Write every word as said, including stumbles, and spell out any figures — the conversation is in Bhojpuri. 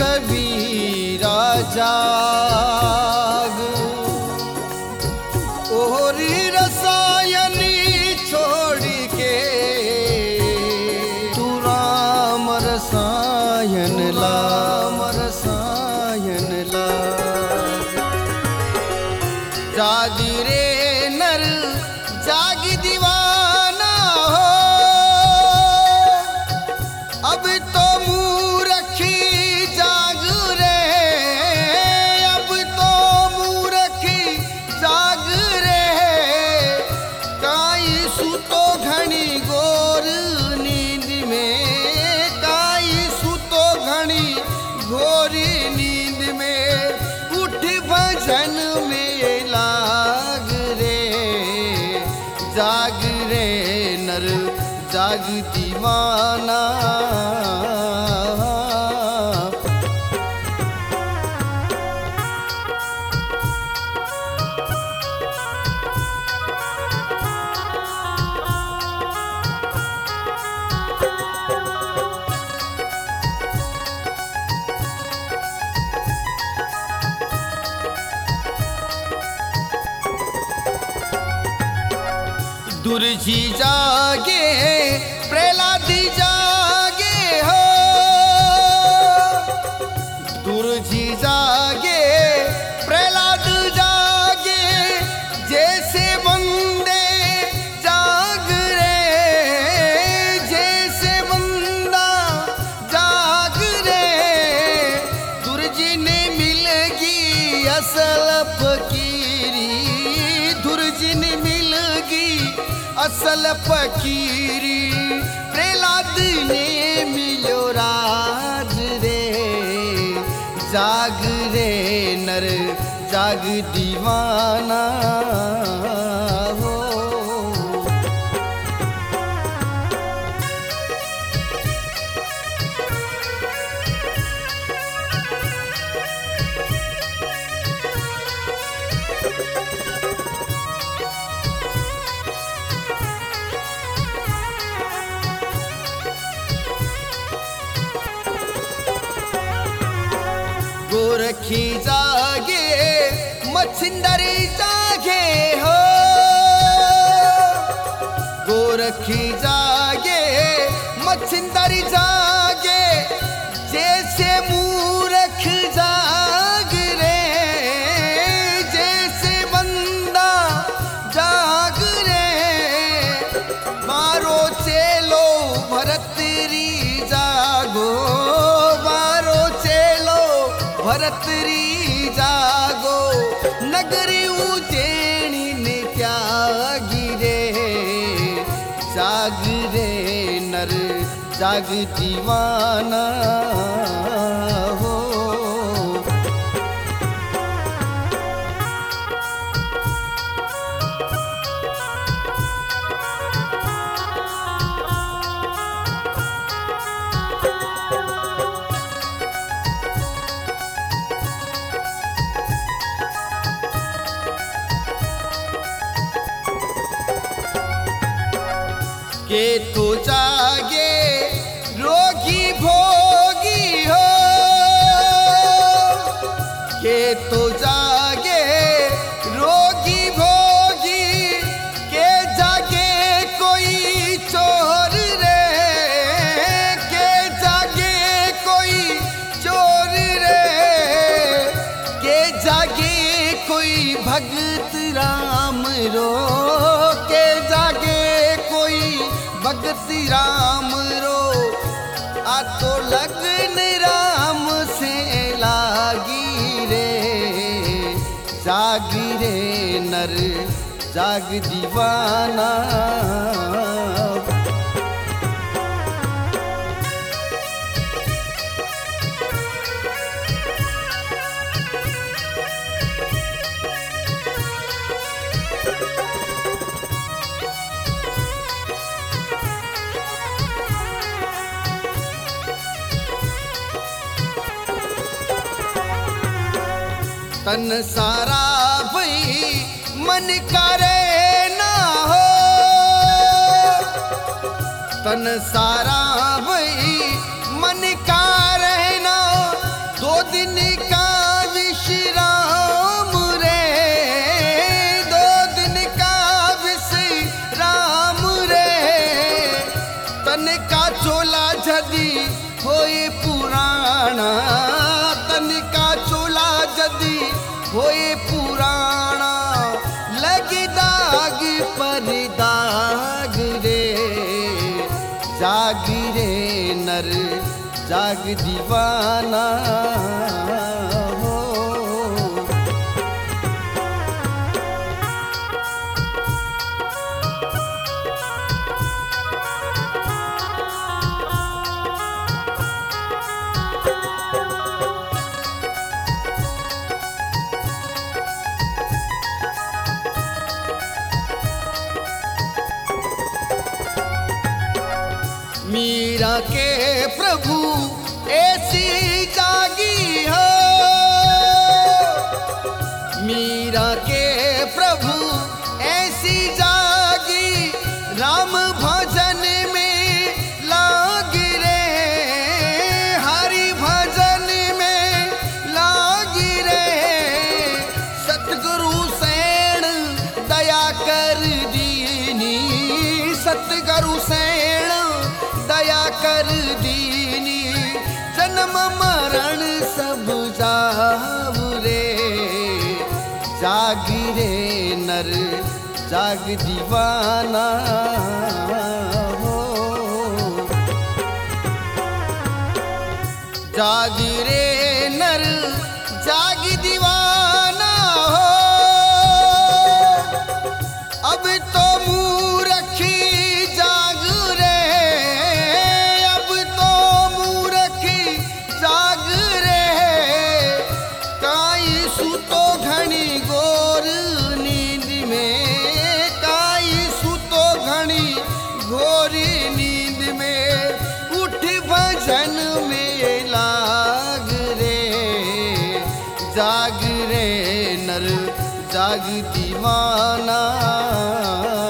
कबीरा जाग ओहरी रसायनी छोड़ के तू राम रसायन ला रसायन ला जाग रे नर जाग दीवाना हो अब तो मूर्खी जाग रे अब तो मूर्खी जाग रे काई सुतो घनी गोर नींद में काई सुतो घनी घोरी नींद में उठ भजन में लाग रे जाग रे नर जाग दीवाना दुर्जी जागे प्रहलाद जागे हो दुर्जी जागे प्रहलाद जागे जैसे बंदे जाग रे जैसे बंदा जाग रे दुर्जी ने मिलगी असल फकीरी दुर्जी ने मिलगी असल फकीरी प्रहलाद ने मिलो राज रे जाग रे नर जाग दीवाना हो गोरखी जागे मच्छिंदरी जागे हो गोरखी जागे मच्छिंदरी जागे जैसे मूर्ख जाग रे जैसे बंदा जाग रे मारो चेलो भरतरी जागो मारो चेलो भरतरी जागो नगरी उज्जैनी ने त्यागी रे जाग रे नर जाग दीवाना हो के तो जागे रोगी भोगी हो के तो जागे रोगी भोगी के जागे कोई चोर रे के जागे कोई चोर रे के जागे कोई भगत राम रो के जागे कोई भगत राम रो आ तो लगन राम से लागी रे जाग रे नर जाग दीवाना तन सारा भई मन करे ना हो, तन सारा भई मन का रहना होए पुराना, तनिका चोला जदी होए पुराना, लगी दाग पर दाग रे, जाग रे नर जाग दीवाना हो। मीरा के प्रभु ऐसी जागी हो, मीरा के प्रभु ऐसी जागी, राम भजन में लाग रे, हरि भजन में लाग रे, सतगुरु सैण दया कर दीनी, सतगुरु सैण दया कर दीनी, जन्म मरण सब जाऊ रे, जाग रे नर जाग दीवाना हो। जाग रे नर जाग दीवाना हो, अब तो मूर्खी जाग रे, अब तो मूर्खी जाग रे, काई सुतो घनी गोर नींद में, काई सुतो घनी घोर नींद में, उठ भजन में लाग रे, जाग रे नर जाग दीवाना।